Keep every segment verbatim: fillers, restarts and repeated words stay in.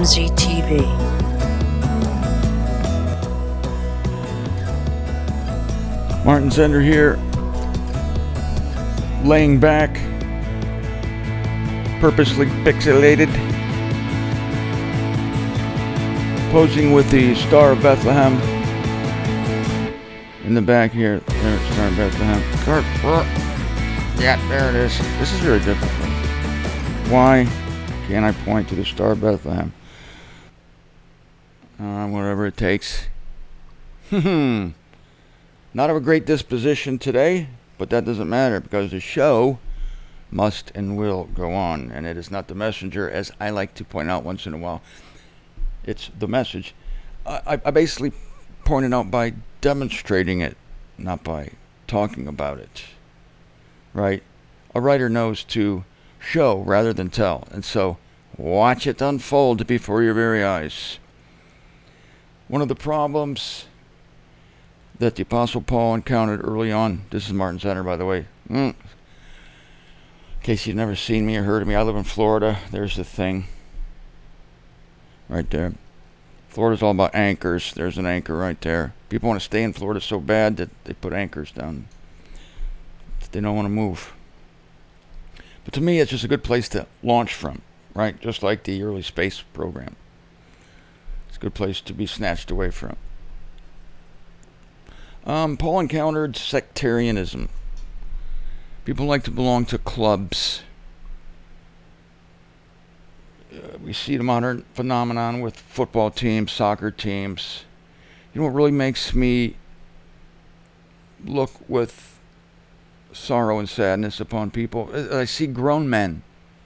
M Z T V. Martin Zender here, laying back, purposely pixelated, posing with the Star of Bethlehem in the back here. There's Star of Bethlehem. Kurt, yeah, there it is. This is very difficult. Why can't I point to the Star of Bethlehem? Uh, whatever it takes. Hmm. Not of a great disposition today, but that doesn't matter because the show must and will go on. And it is not the messenger, as I like to point out once in a while. It's the message. I, I basically point it out by demonstrating it, not by talking about it. Right? A writer knows to show rather than tell. And so, watch it unfold before your very eyes. One of the problems that the Apostle Paul encountered early on. This is Martin Zender, by the way. Mm. In case you've never seen me or heard of me, I live in Florida. There's the thing. Right there. Florida's all about anchors. There's an anchor right there. People want to stay in Florida so bad that they put anchors down. They don't want to move. But to me, it's just a good place to launch from, right? Just like the early space program. It's a good place to be snatched away from. Um, Paul encountered sectarianism. People like to belong to clubs. Uh, we see the modern phenomenon with football teams, soccer teams. You know what really makes me look with sorrow and sadness upon people? I see grown men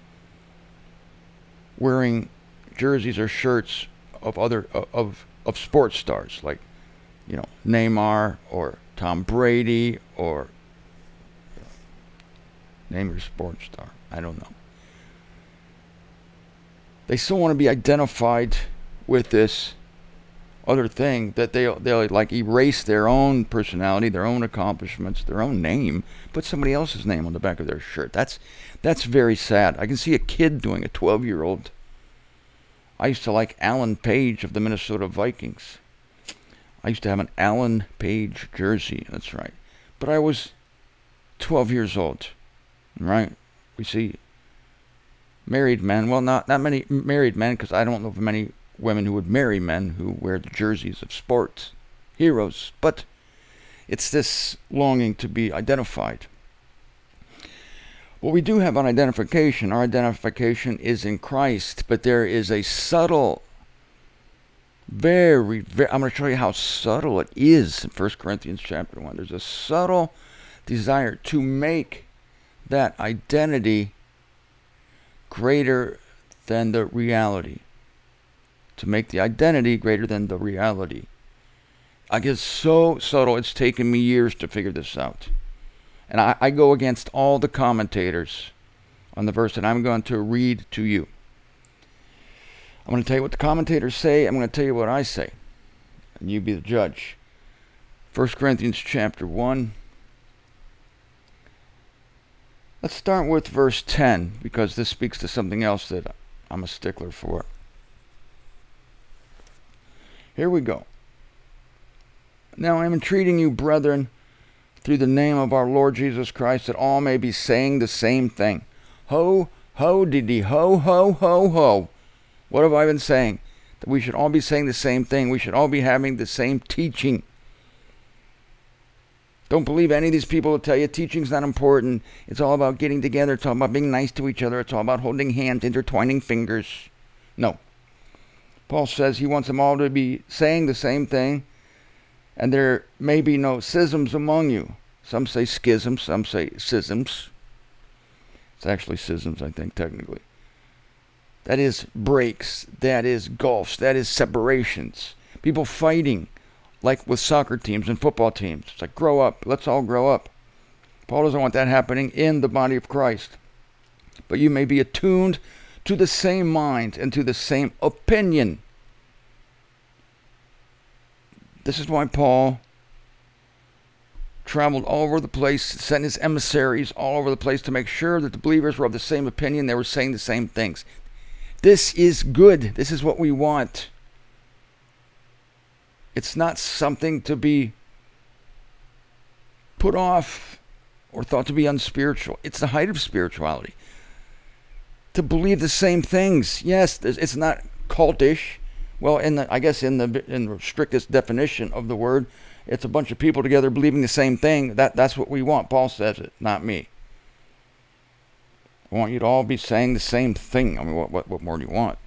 wearing jerseys or shirts of other of of sports stars, like, you know, Neymar or Tom Brady or name your sports star. I don't know. They still want to be identified with this other thing that they they like erase their own personality, their own accomplishments, their own name, put somebody else's name on the back of their shirt. That's that's very sad. I can see a kid doing a twelve-year-old. I used to like Alan Page of the Minnesota Vikings. I used to have an Alan Page jersey, that's right. But I was twelve years old, right? We see married men, well, not, not many married men, because I don't know of many women who would marry men who wear the jerseys of sports heroes. But it's this longing to be identified. What we do have on identification, our identification is in Christ, but there is a subtle Very, very, I'm going to show you how subtle it is in First Corinthians chapter one. There's a subtle desire to make that identity greater than the reality. To make the identity greater than the reality. I get so subtle, it's taken me years to figure this out. And I, I go against all the commentators on the verse that I'm going to read to you. I'm going to tell you what the commentators say. I'm going to tell you what I say. And you be the judge. First Corinthians chapter one. Let's start with verse ten, because this speaks to something else that I'm a stickler for. Here we go. Now I am entreating you, brethren, through the name of our Lord Jesus Christ, that all may be saying the same thing. Ho, ho, diddy, ho, ho, ho, ho. What have I been saying? That we should all be saying the same thing. We should all be having the same teaching. Don't believe any of these people who tell you teaching's not important. It's all about getting together. It's all about being nice to each other. It's all about holding hands, intertwining fingers. No. Paul says he wants them all to be saying the same thing, and there may be no schisms among you. Some say schisms, some say schisms. It's actually schisms, I think, technically. That is breaks, that is gulfs, that is separations. People fighting, like with soccer teams and football teams. It's like, grow up, let's all grow up. Paul doesn't want that happening in the body of Christ. But you may be attuned to the same mind and to the same opinion. This is why Paul traveled all over the place, sent his emissaries all over the place to make sure that the believers were of the same opinion. They were saying the same things. This is good. This is what we want. It's not something to be put off or thought to be unspiritual. It's the height of spirituality. To believe the same things. Yes, it's not cultish. Well, in the, I guess in the in the strictest definition of the word, it's a bunch of people together believing the same thing. That that's what we want. Paul says it, not me. I want you to all be saying the same thing. I mean, what what, what more do you want?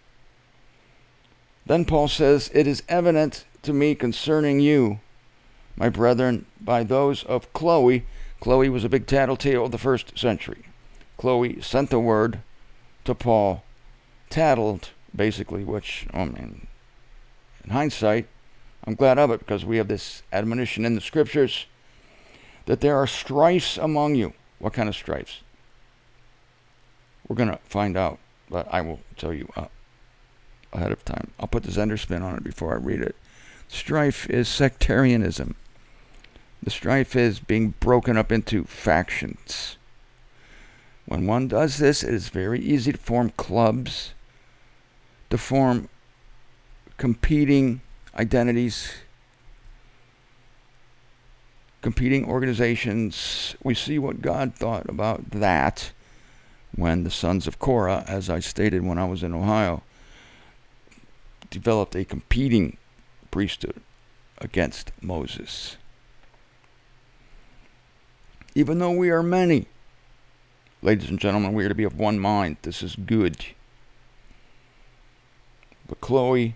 Then Paul says, "It is evident to me concerning you, my brethren, by those of Chloe." Chloe was a big tattletale of the first century. Chloe sent the word to Paul, tattled, basically, which, I mean, in hindsight, I'm glad of it, because we have this admonition in the scriptures that there are strifes among you. What kind of strifes? We're going to find out, but I will tell you uh, ahead of time. I'll put the Zender spin on it before I read it. Strife is sectarianism. The strife is being broken up into factions. When one does this, it is very easy to form clubs, to form competing identities, competing organizations. We see what God thought about that when the sons of Korah, as I stated when I was in Ohio, developed a competing priesthood against Moses. Even though we are many, ladies and gentlemen, we are to be of one mind. This is good. But Chloe,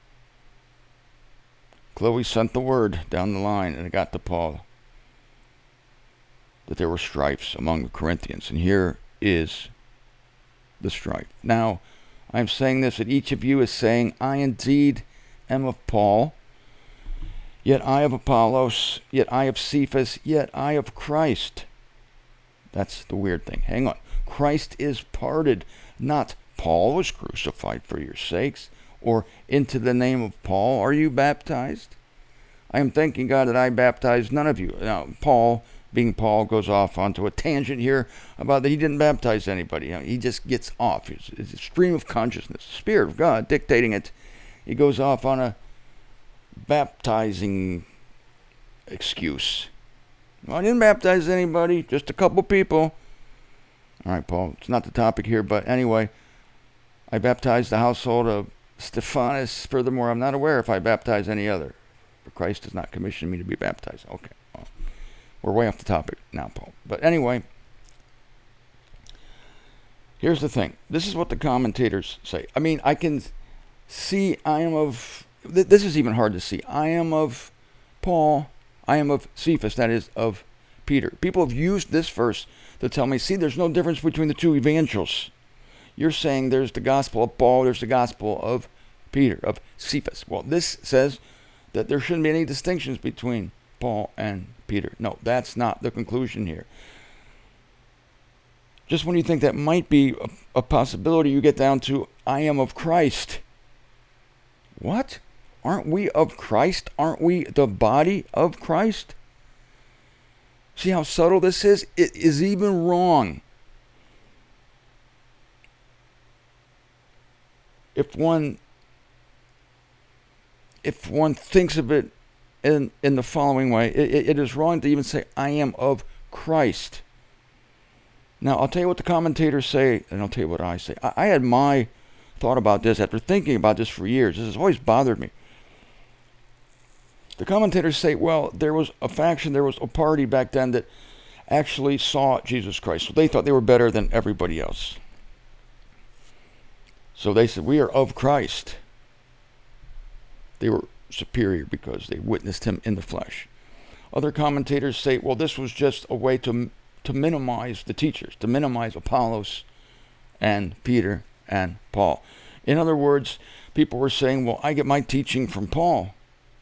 Chloe sent the word down the line, and it got to Paul that there were strifes among the Corinthians. And here is the strife. Now, I'm saying this, that each of you is saying, I indeed am of Paul, yet I of Apollos, yet I of Cephas, yet I of Christ. That's the weird thing. Hang on. Christ is parted, not Paul was crucified for your sakes, or into the name of Paul are you baptized? I am thanking God that I baptized none of you. Now, Paul, being Paul, goes off onto a tangent here about that he didn't baptize anybody. You know, he just gets off. It's, it's a stream of consciousness, the Spirit of God dictating it. He goes off on a baptizing excuse. Well, I didn't baptize anybody, just a couple people. All right, Paul, it's not the topic here, but anyway, I baptized the household of Stephanus. Furthermore, I'm not aware if I baptize any other, for Christ does not commission me to be baptized. Okay, well, we're way off the topic now, Paul. But anyway, here's the thing. This is what the commentators say. I mean, I can see I am of... This is even hard to see. I am of Paul. I am of Cephas, that is, of Peter. People have used this verse to tell me, see, there's no difference between the two evangelists. You're saying there's the gospel of Paul, there's the gospel of Peter, of Cephas. Well, this says that there shouldn't be any distinctions between Paul and Peter. No, that's not the conclusion here. Just when you think that might be a, a possibility, you get down to, I am of Christ. What? Aren't we of Christ? Aren't we the body of Christ? See how subtle this is? It is even wrong. If one if one thinks of it in in the following way, it, it is wrong to even say, I am of Christ. Now, I'll tell you what the commentators say, and I'll tell you what I say. I, I had my thought about this after thinking about this for years. This has always bothered me. The commentators say, well, there was a faction, there was a party back then that actually saw Jesus Christ. So they thought they were better than everybody else. So they said, we are of Christ. They were superior because they witnessed him in the flesh. Other commentators say, well, this was just a way to, to minimize the teachers, to minimize Apollos and Peter and Paul. In other words, people were saying, well, I get my teaching from Paul.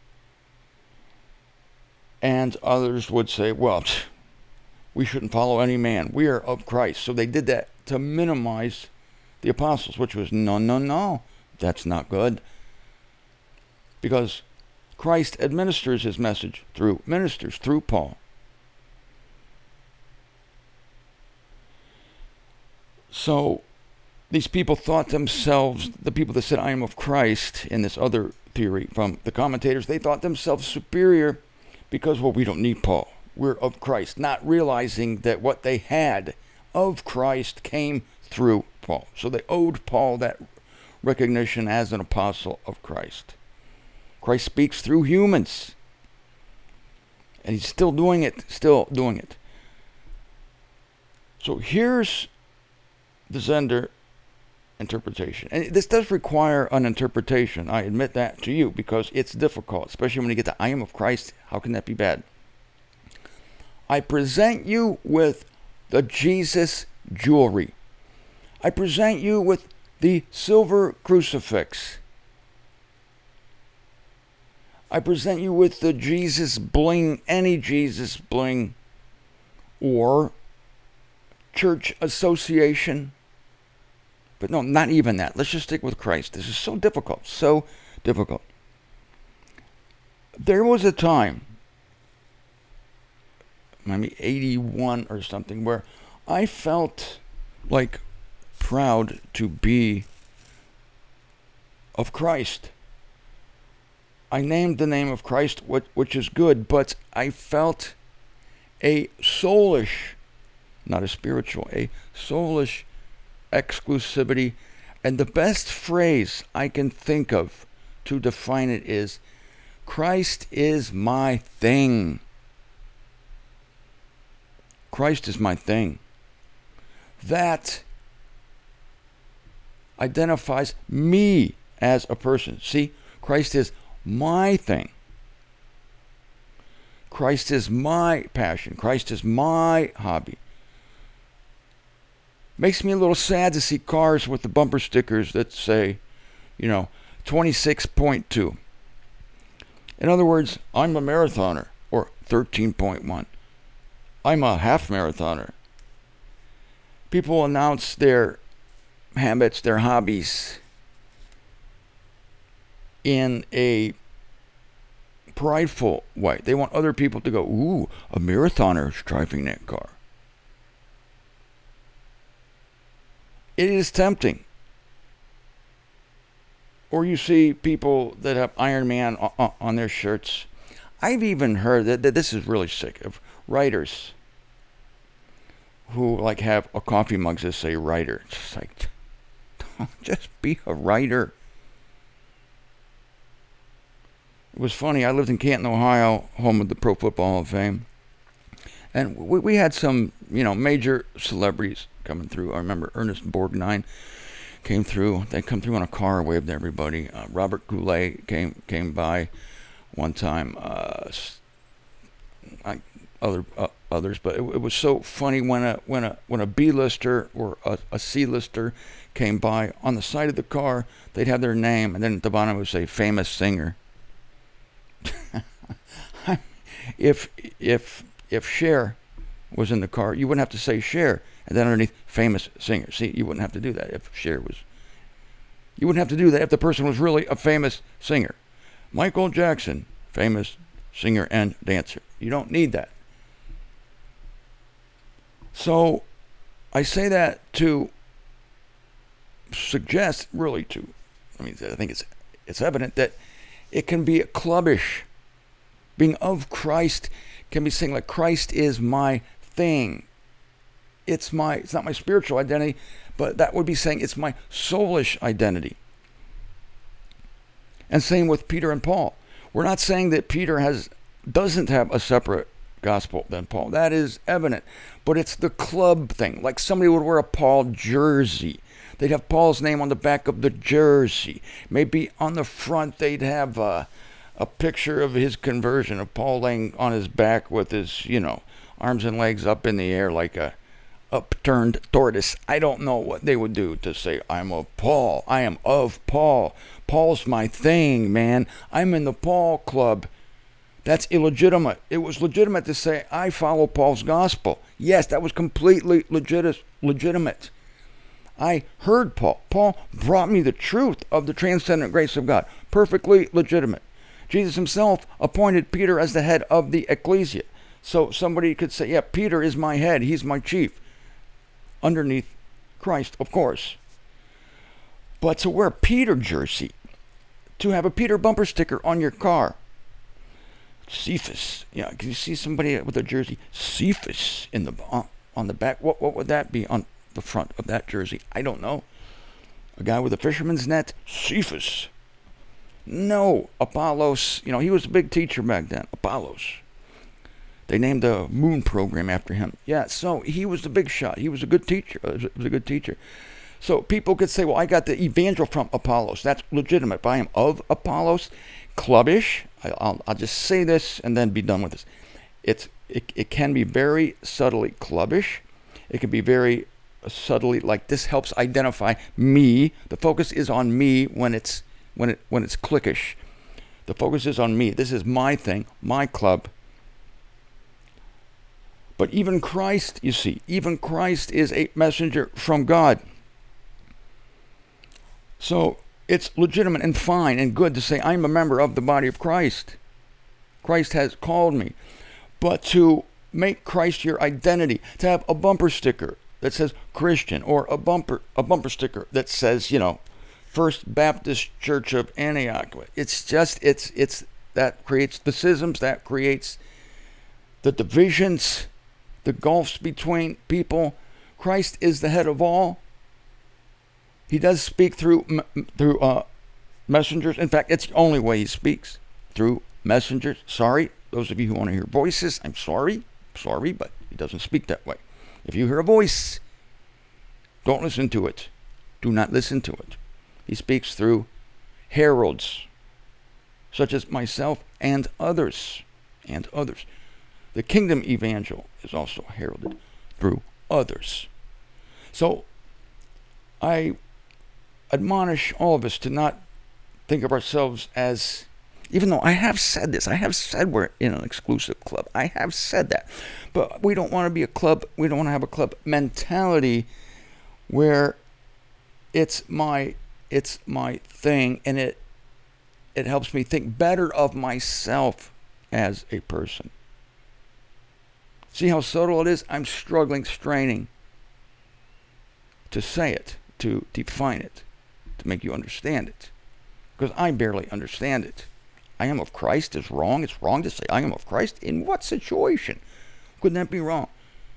And others would say, well, we shouldn't follow any man. We are of Christ. So they did that to minimize the apostles, which was, no, no, no. That's not good. Because Christ administers his message through ministers, through Paul. So these people thought themselves, the people that said, I am of Christ, in this other theory from the commentators, they thought themselves superior because, well, we don't need Paul. We're of Christ, not realizing that what they had of Christ came through Paul. So they owed Paul that recognition as an apostle of Christ. Christ speaks through humans. And he's still doing it, still doing it. So here's the Zehnder interpretation. And this does require an interpretation. I admit that to you because it's difficult, especially when you get to I am of Christ. How can that be bad? I present you with the Jesus jewelry. I present you with the silver crucifix. I present you with the Jesus bling, any Jesus bling, or church association. But no, not even that. Let's just stick with Christ. This is so difficult, so difficult. There was a time, maybe eighty-one or something, where I felt like proud to be of Christ. I named the name of Christ, which is good, but I felt a soulish, not a spiritual, a soulish exclusivity. And the best phrase I can think of to define it is, Christ is my thing. Christ is my thing. That identifies me as a person. See, Christ is my thing. Christ is my passion. Christ is my hobby. Makes me a little sad to see cars with the bumper stickers that say, you know, twenty-six point two. In other words, I'm a marathoner, or thirteen point one. I'm a half marathoner. People announce their habits, their hobbies, in a prideful way. They want other people to go, ooh, a marathoner is driving that car. It is tempting. Or you see people that have Iron Man on their shirts. I've even heard that, that this is really sick, of writers who like have a coffee mug that say writer. It's just like, don't just be a writer. It was funny. I lived in Canton, Ohio, home of the Pro Football Hall of Fame. And we, we had some, you know, major celebrities coming through. I remember Ernest Borgnine came through. They come through in a car, waved to everybody. Uh, Robert Goulet came came by one time. Uh, I, other uh, others, but it, it was so funny when a when a when a B-lister or a, a C-lister came by. On the side of the car, they'd have their name, and then at the bottom it would say famous singer. if if if Cher was in the car, you wouldn't have to say Cher, and then underneath famous singer. See, you wouldn't have to do that if Cher was. You wouldn't have to do that if the person was really a famous singer. Michael Jackson, famous singer and dancer. You don't need that. So, I say that to suggest, really to, I mean, I think it's it's evident that it can be clubbish. Being of Christ can be saying like, Christ is my thing. It's my, it's not my spiritual identity, but that would be saying it's my soulish identity. And same with Peter and Paul. We're not saying that Peter has doesn't have a separate gospel than Paul. That is evident. But it's the club thing. Like somebody would wear a Paul jersey. They'd have Paul's name on the back of the jersey. Maybe on the front they'd have a, a picture of his conversion, of Paul laying on his back with his, you know, arms and legs up in the air like a upturned tortoise. I don't know what they would do to say, I'm of Paul. I am of Paul. Paul's my thing, man. I'm in the Paul club. That's illegitimate. It was legitimate to say, I follow Paul's gospel. Yes, that was completely legit- legitimate. I heard Paul. Paul brought me the truth of the transcendent grace of God. Perfectly legitimate. Jesus himself appointed Peter as the head of the ecclesia. So somebody could say, yeah, Peter is my head. He's my chief. Underneath Christ, of course. But to wear a Peter jersey, to have a Peter bumper sticker on your car, Cephas, yeah, can you see somebody with a jersey, Cephas, in the on, on the back? What what would that be on the front of that jersey? I don't know. A guy with a fisherman's net, Cephas. No, Apollos, you know, he was a big teacher back then, Apollos. They named the moon program after him. Yeah, so he was the big shot. He was a good teacher. He was a good teacher. So people could say, well, I got the evangel from Apollos. That's legitimate. But I am of Apollos. Clubbish. I, I'll, I'll just say this and then be done with this. It's it, it can be very subtly clubbish. It can be very subtly like this helps identify me. The focus is on me when it's when it when it's cliquish. The focus is on me. This is my thing, my club. But even Christ, you see, even Christ is a messenger from God. So it's legitimate and fine and good to say, I'm a member of the body of Christ. Christ has called me. But to make Christ your identity, to have a bumper sticker that says Christian, or a bumper a bumper sticker that says, you know, First Baptist Church of Antioch. It's just, it's, it's, that creates the schisms, that creates the divisions, the gulfs between people. Christ is the head of all. He does speak through through uh, messengers. In fact, it's the only way he speaks, through messengers. Sorry, those of you who want to hear voices, I'm sorry. Sorry, but he doesn't speak that way. If you hear a voice, don't listen to it. Do not listen to it. He speaks through heralds, such as myself and others, and others. The kingdom evangel is also heralded through others. So I admonish all of us to not think of ourselves as, even though I have said this, I have said we're in an exclusive club. I have said that. But we don't want to be a club, we don't want to have a club mentality where it's my it's my thing and it it helps me think better of myself as a person. See how subtle it is? I'm struggling, straining to say it, to define it, to make you understand it. Because I barely understand it. I am of Christ is wrong. It's wrong to say I am of Christ. In what situation? Couldn't that be wrong?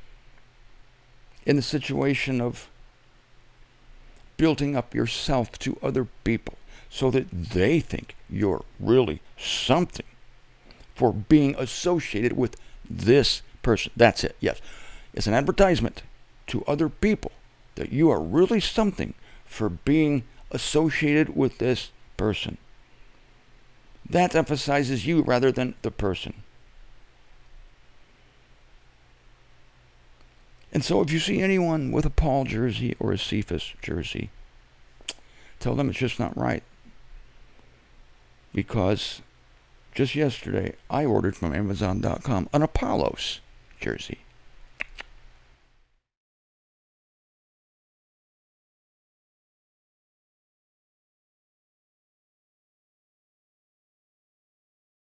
In the situation of building up yourself to other people so that they think you're really something for being associated with this person. That's it, yes. It's an advertisement to other people that you are really something for being associated with this person. That emphasizes you rather than the person. And so if you see anyone with a Paul jersey or a Cephas jersey, tell them it's just not right. Because just yesterday, I ordered from Amazon dot com an Apollos jersey.